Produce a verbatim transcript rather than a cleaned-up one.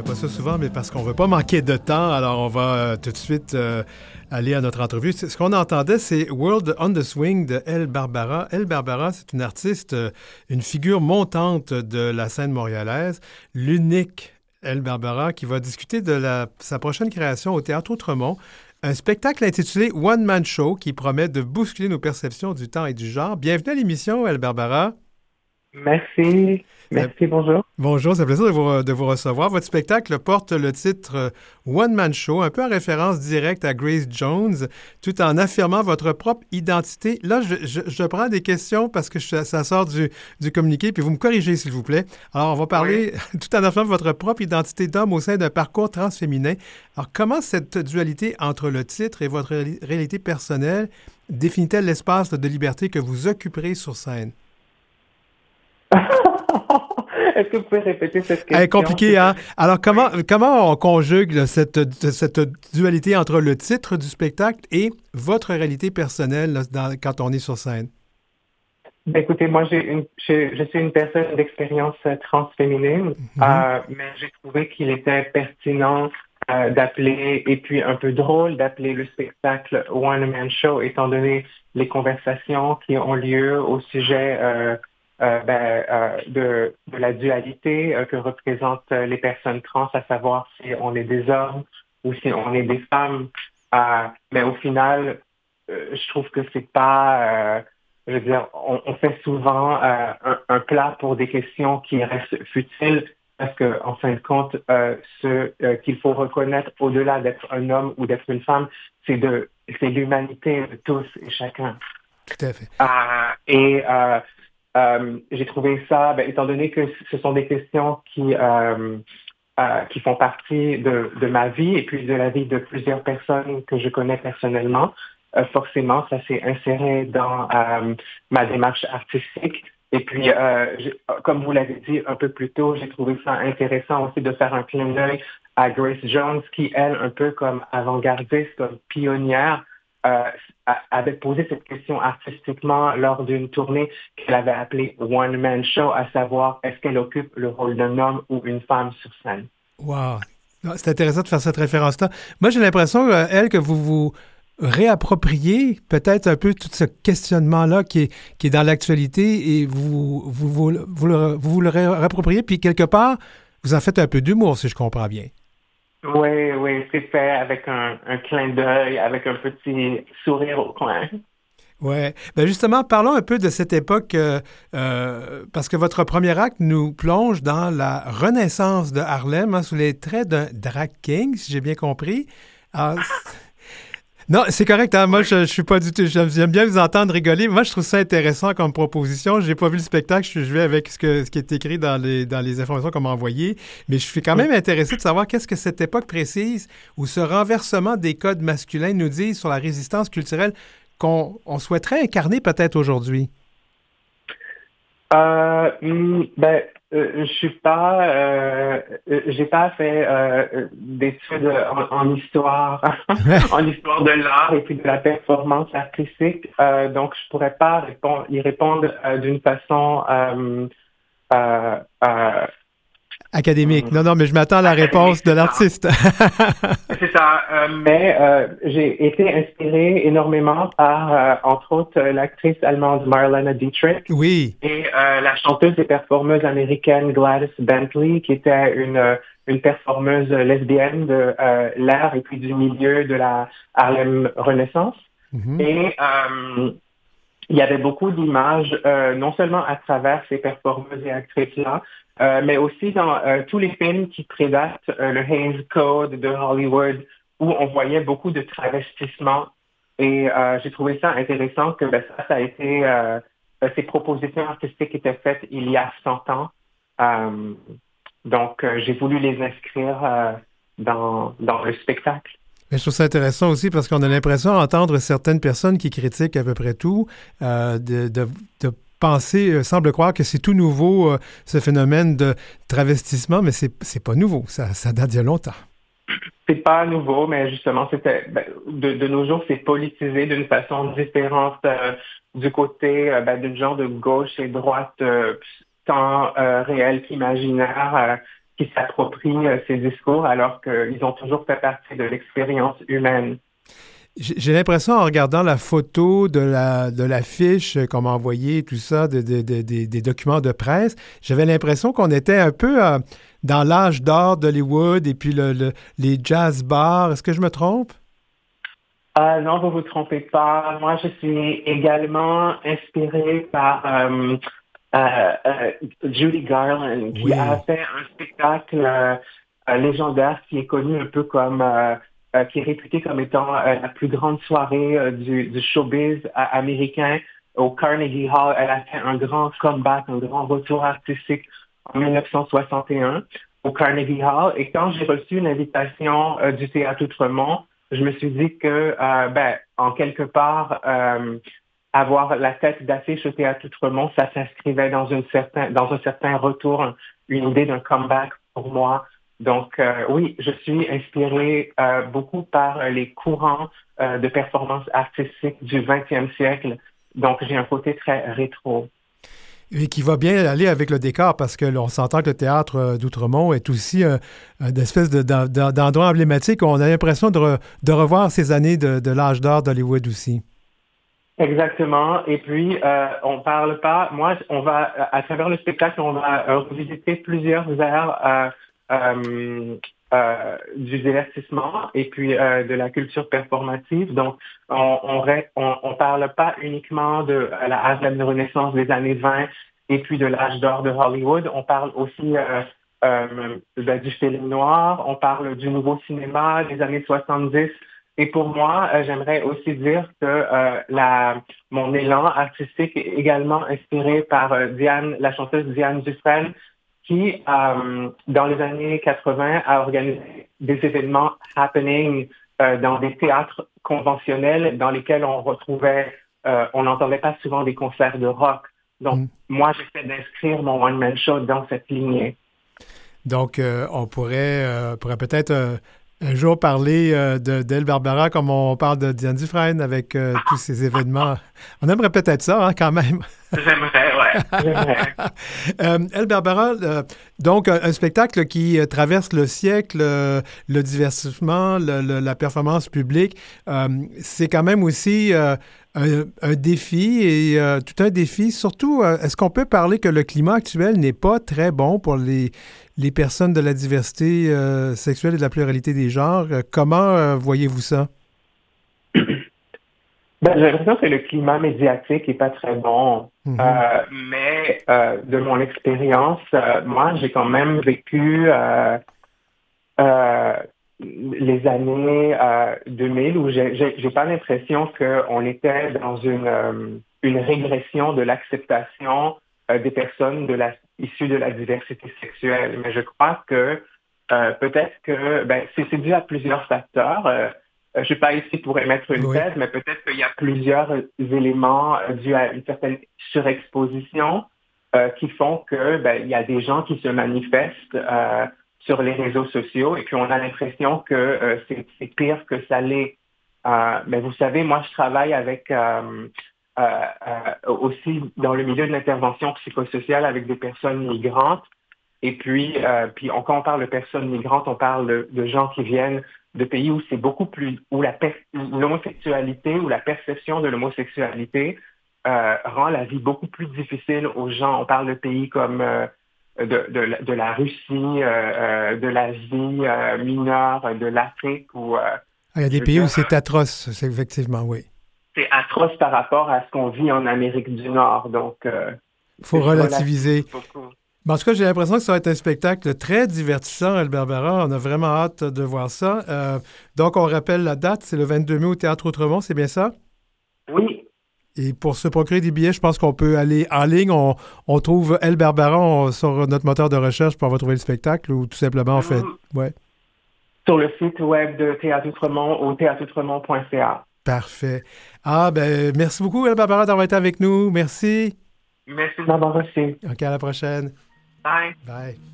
pas ça souvent, mais parce qu'on ne veut pas manquer de temps, alors on va euh, tout de suite euh, aller à notre entrevue. Ce qu'on entendait, c'est World on the Swing de Elle Barbara. Elle Barbara, c'est une artiste, euh, une figure montante de la scène montréalaise, l'unique Elle Barbara, qui va discuter de la, sa prochaine création au Théâtre Outremont, un spectacle intitulé One Man Show qui promet de bousculer nos perceptions du temps et du genre. Bienvenue à l'émission, Elle Barbara. Merci. Merci, bonjour. Bonjour, c'est un plaisir de vous, de vous recevoir. Votre spectacle porte le titre euh, One Man Show, un peu en référence directe à Grace Jones, tout en affirmant votre propre identité. Là, je, je, je prends des questions parce que je, ça sort du, du communiqué, puis vous me corrigez, s'il vous plaît. Alors, on va parler, oui. tout en affirmant votre propre identité d'homme au sein d'un parcours transféminin. Alors, comment cette dualité entre le titre et votre ré- réalité personnelle définit-elle l'espace de liberté que vous occuperez sur scène? Est-ce que vous pouvez répéter cette question? Elle est compliquée, hein? Alors, comment, oui. comment on conjugue là, cette, cette dualité entre le titre du spectacle et votre réalité personnelle là, dans, quand on est sur scène? Ben, écoutez, moi, j'ai une, je, je suis une personne d'expérience transféminine, mm-hmm. euh, mais j'ai trouvé qu'il était pertinent euh, d'appeler, et puis un peu drôle d'appeler le spectacle One Man Show, étant donné les conversations qui ont lieu au sujet euh, Euh, ben, euh, de, de la dualité euh, que représentent euh, les personnes trans, à savoir si on est des hommes ou si on est des femmes. Euh, mais au final, euh, je trouve que c'est pas, euh, je veux dire, on, on fait souvent euh, un, un plat pour des questions qui restent futiles parce que, en fin de compte, euh, ce euh, qu'il faut reconnaître au-delà d'être un homme ou d'être une femme, c'est de, c'est l'humanité de tous et chacun. Tout à fait. Euh, et euh, Euh, j'ai trouvé ça, ben, étant donné que ce sont des questions qui, euh, euh, qui font partie de, de ma vie et puis de la vie de plusieurs personnes que je connais personnellement, euh, forcément, ça s'est inséré dans euh, ma démarche artistique. Et puis, euh, comme vous l'avez dit un peu plus tôt, j'ai trouvé ça intéressant aussi de faire un clin d'œil à Grace Jones, qui, elle, un peu comme avant-gardiste, comme pionnière, Euh, avait posé cette question artistiquement lors d'une tournée qu'elle avait appelée One Man Show, à savoir est-ce qu'elle occupe le rôle d'un homme ou une femme sur scène. Wow! C'est intéressant de faire cette référence-là. Moi, j'ai l'impression, euh, elle, que vous vous réappropriez peut-être un peu tout ce questionnement-là qui est, qui est dans l'actualité et vous vous, vous, vous, le, vous le réappropriez, puis quelque part, vous en faites un peu d'humour, si je comprends bien. Oui, oui, c'est fait avec un, un clin d'œil, avec un petit sourire au coin. Oui. Bien justement, parlons un peu de cette époque, euh, euh, parce que votre premier acte nous plonge dans la renaissance de Harlem, hein, sous les traits d'un drag king, si j'ai bien compris. Alors, non, c'est correct. Hein? Moi, je, je suis pas du tout. J'aime bien vous entendre rigoler. Moi, je trouve ça intéressant comme proposition. J'ai pas vu le spectacle. Je, je vais avec ce, que, ce qui est écrit dans les, dans les informations qu'on m'a envoyées. Mais je suis quand même intéressé de savoir qu'est-ce que cette époque précise où ce renversement des codes masculins nous dit sur la résistance culturelle qu'on on souhaiterait incarner peut-être aujourd'hui. Euh, ben, euh, je suis pas, euh, j'ai pas fait euh, d'études en, en histoire, en histoire de l'art et puis de la performance artistique, euh, donc je pourrais pas répondre, y répondre euh, d'une façon euh, euh, euh, académique. Non, non, mais je m'attends à la réponse de l'artiste. C'est ça. Euh, mais euh, j'ai été inspiré énormément par, euh, entre autres, euh, l'actrice allemande Marlene Dietrich. Oui. Et euh, la chanteuse et performeuse américaine Gladys Bentley, qui était une, une performeuse lesbienne de euh, l'art et puis du milieu de la Harlem Renaissance. Mm-hmm. Et euh, il y avait beaucoup d'images, euh, non seulement à travers ces performeuses et actrices-là, euh, mais aussi dans euh, tous les films qui prédatent euh, le Hays Code de Hollywood, où on voyait beaucoup de travestissement. Et euh, j'ai trouvé ça intéressant que ben, ça, ça a été, euh, ces propositions artistiques étaient faites il y a cent ans. Euh, donc, euh, j'ai voulu les inscrire euh, dans, dans le spectacle. Mais je trouve ça intéressant aussi parce qu'on a l'impression d'entendre certaines personnes qui critiquent à peu près tout, euh, de, de, de penser, euh, semble croire que c'est tout nouveau, euh, ce phénomène de travestissement, mais c'est, c'est pas nouveau, ça, ça date d'il y a longtemps. C'est pas nouveau, mais justement, c'était ben, de, de nos jours, c'est politisé d'une façon différente euh, du côté euh, ben, d'une genre de gauche et droite, euh, tant euh, réelle qu'imaginaire. Euh, qui s'approprient euh, ces discours alors qu'ils ont toujours fait partie de l'expérience humaine. J'ai l'impression, en regardant la photo de la de l'affiche qu'on m'a envoyée, tout ça, de, de, de, de, des documents de presse, j'avais l'impression qu'on était un peu euh, dans l'âge d'or d'Hollywood et puis le, le, les jazz bars. Est-ce que je me trompe? Euh, non, vous vous trompez pas. Moi, je suis également inspirée par euh, euh, euh, Judy Garland, qui Oui. a fait un spectacle euh, euh, légendaire qui est connu un peu comme... Euh, Euh, qui est réputée comme étant euh, la plus grande soirée euh, du, du showbiz euh, américain au Carnegie Hall. Elle a fait un grand comeback, un grand retour artistique en dix-neuf cent soixante et un au Carnegie Hall. Et quand j'ai reçu une invitation euh, du Théâtre Outremont, je me suis dit que, euh, ben, en quelque part, euh, avoir la tête d'affiche au Théâtre Outremont, ça s'inscrivait dans, une certain, dans un certain retour, une idée d'un comeback pour moi. Donc, euh, oui, je suis inspirée euh, beaucoup par euh, les courants euh, de performance artistique du vingtième siècle. Donc, j'ai un côté très rétro. Et qui va bien aller avec le décor parce que l'on s'entend que le théâtre d'Outremont est aussi euh, une espèce de, de, d'endroit emblématique où on a l'impression de, re, de revoir ces années de, de l'âge d'or d'Hollywood aussi. Exactement. Et puis, euh, on parle pas. Moi, on va à travers le spectacle, on va euh, revisiter plusieurs aires euh, euh, euh, du divertissement et puis euh, de la culture performative. Donc, on on, on on parle pas uniquement de la Harlem Renaissance des années vingt et puis de l'âge d'or de Hollywood. On parle aussi euh, euh, ben, du film noir. On parle du nouveau cinéma des années soixante-dix. Et pour moi, euh, j'aimerais aussi dire que euh, la, mon élan artistique est également inspiré par euh, Diane, la chanteuse Diane Dufresne, qui, euh, dans les années quatre-vingts, a organisé des événements happening euh, dans des théâtres conventionnels dans lesquels on retrouvait, euh, on n'entendait pas souvent des concerts de rock. Donc, mm. moi, j'essaie d'inscrire mon one-man show dans cette lignée. Donc, euh, on pourrait, euh, pourrait peut-être... Euh un jour parler euh, de, d'Elle Barbara comme on parle de Diane Dufresne avec euh, tous ces événements. On aimerait peut-être ça, hein, quand même. J'aimerais, ouais. J'aimerais. euh, Elle Barbara, euh, donc un, un spectacle qui euh, traverse le siècle, euh, le divertissement, le, le, la performance publique. Euh, c'est quand même aussi euh, un, un défi et euh, tout un défi. Surtout, euh, est-ce qu'on peut parler que le climat actuel n'est pas très bon pour les les personnes de la diversité euh, sexuelle et de la pluralité des genres? Euh, comment euh, voyez-vous ça? Ben, j'ai l'impression que le climat médiatique n'est pas très bon. Mm-hmm. Euh, mais euh, de mon expérience, euh, moi, j'ai quand même vécu euh, euh, les années euh, deux mille où j'ai, j'ai, j'ai pas l'impression qu'on était dans une, euh, une régression de l'acceptation euh, des personnes de la issus de la diversité sexuelle. Mais je crois que euh, peut-être que ben, c'est, c'est dû à plusieurs facteurs. Euh, je ne suis pas ici pour émettre une oui. thèse, mais peut-être qu'il y a plusieurs éléments euh, dus à une certaine surexposition euh, qui font que ben, il y a des gens qui se manifestent euh, sur les réseaux sociaux et puis on a l'impression que euh, c'est, c'est pire que ça l'est. Euh, mais vous savez, moi, je travaille avec... Euh, Euh, euh, aussi dans le milieu de l'intervention psychosociale avec des personnes migrantes. Et puis, euh, puis on, quand on parle de personnes migrantes, on parle de, de gens qui viennent de pays où c'est beaucoup plus, où la per- l'homosexualité ou la perception de l'homosexualité euh, rend la vie beaucoup plus difficile aux gens. On parle de pays comme euh, de, de, de la Russie, euh, de l'Asie euh, mineure, de l'Afrique. Où, euh, ah, il y a des pays dire, où c'est atroce, c'est effectivement, oui. C'est atroce par rapport à ce qu'on vit en Amérique du Nord. Donc, euh, il faut relativiser. Mais en tout cas, j'ai l'impression que ça va être un spectacle très divertissant, Elle Barbara. On a vraiment hâte de voir ça. Euh, donc, on rappelle la date, c'est le vingt-deux mai au Théâtre Outremont, c'est bien ça? Oui. Et pour se procurer des billets, je pense qu'on peut aller en ligne. On, on trouve Elle Barbara on, sur notre moteur de recherche pour trouver le spectacle ou tout simplement, en fait, ouais. Sur le site web de Théâtre Outremont au théâtre outremont point c a. Parfait. Ah, ben, merci beaucoup, Elle Barbara, d'avoir été avec nous. Merci. Merci de m'avoir reçu. OK, à la prochaine. Bye. Bye.